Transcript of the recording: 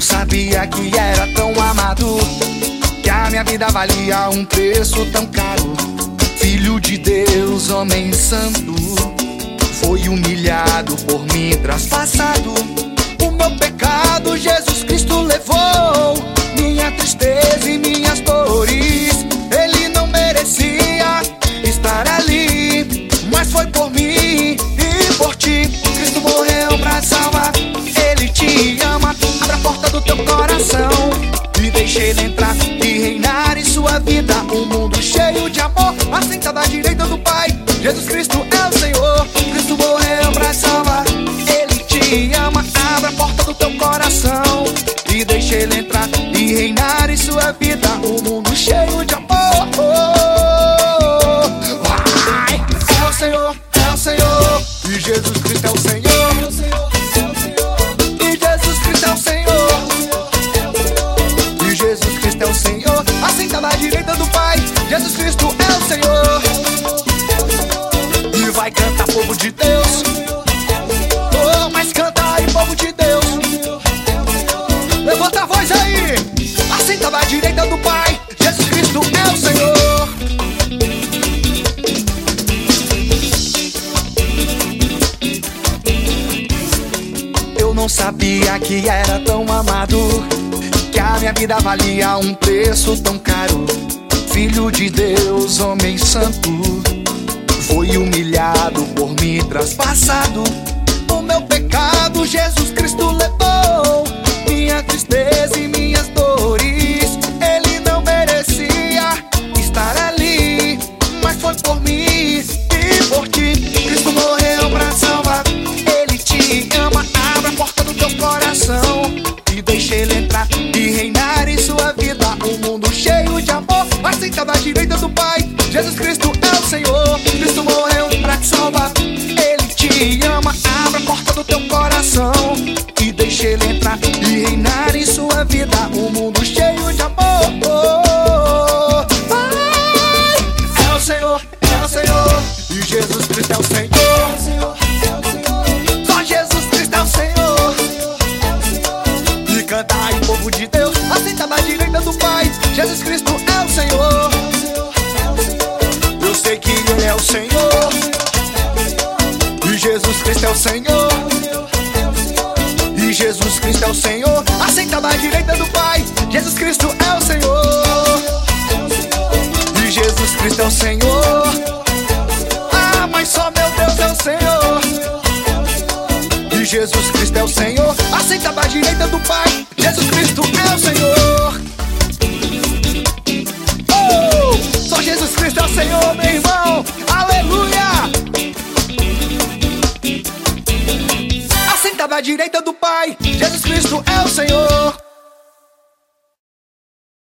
sabia que era tão amado, que a minha vida valia um preço tão caro. Filho de Deus, homem santo, foi humilhado por mim, traspassado. O meu pecado Jesus Cristo levou, minha tristeza e minhas dores. Ele não merecia estar ali, mas foi por mim e por ti. Cristo morreu pra salvar, Ele te ama. Abra a porta do teu coração e deixa Ele entrar e reinar em sua vida. Um mundo cheio de amor, assentado à direita do Pai. Jesus Cristo é o Senhor. Cristo morreu pra salvar, Ele te ama. Abra a porta do teu coração e deixa Ele entrar e reinar em sua vida. Um mundo cheio de amor. Vai! É o Senhor, é o Senhor. E Jesus Cristo é o Senhor. E Jesus Cristo é o Senhor. E Jesus Cristo é o Senhor. Assentado à direita do Pai. Jesus Cristo é o Senhor. E vai cantar, povo de Deus. Oh, mas canta aí, povo de Deus. Levanta a voz aí. Assentado à direita do Pai. Jesus Cristo é o Senhor. Eu não sabia que era tão amado, que a minha vida valia um preço tão caro. Filho de Deus, homem santo, foi humilhado por mim, traspassado. O meu pecado Jesus Cristo levou, minha tristeza e minhas dores. Ele não merecia estar ali, mas foi por mim e por ti. Cristo morreu pra salvar, Ele te ama. Abra a porta do teu coração e deixa Ele entrar e reinar em sua vida. Um mundo cheio de amor, assentado à direita do Pai. Jesus Cristo é o Senhor. Cristo morreu pra te salvar, Ele te ama. Abra a porta do teu coração e deixa Ele entrar e reinar em sua vida. Um mundo cheio de amor. Vai! É o Senhor, é o Senhor. E Jesus Cristo é o Senhor. Só Jesus Cristo é o Senhor. E canta aí, povo de Deus, assentado à direita do Pai. Jesus Cristo é o Senhor. Eu sei que Ele é o Senhor. E Jesus Cristo é o Senhor. E Jesus Cristo é o Senhor. Assentado à direita do Pai. Jesus Cristo é o Senhor. E Jesus Cristo é o Senhor. Ah, mas só meu Deus é o Senhor. E Jesus Cristo é o Senhor. Assentado à direita do Pai. Jesus Cristo é o Senhor. Oh, só Jesus Cristo é o Senhor, meu irmão. Aleluia. Assentado à direita do Pai. Jesus Cristo é o Senhor.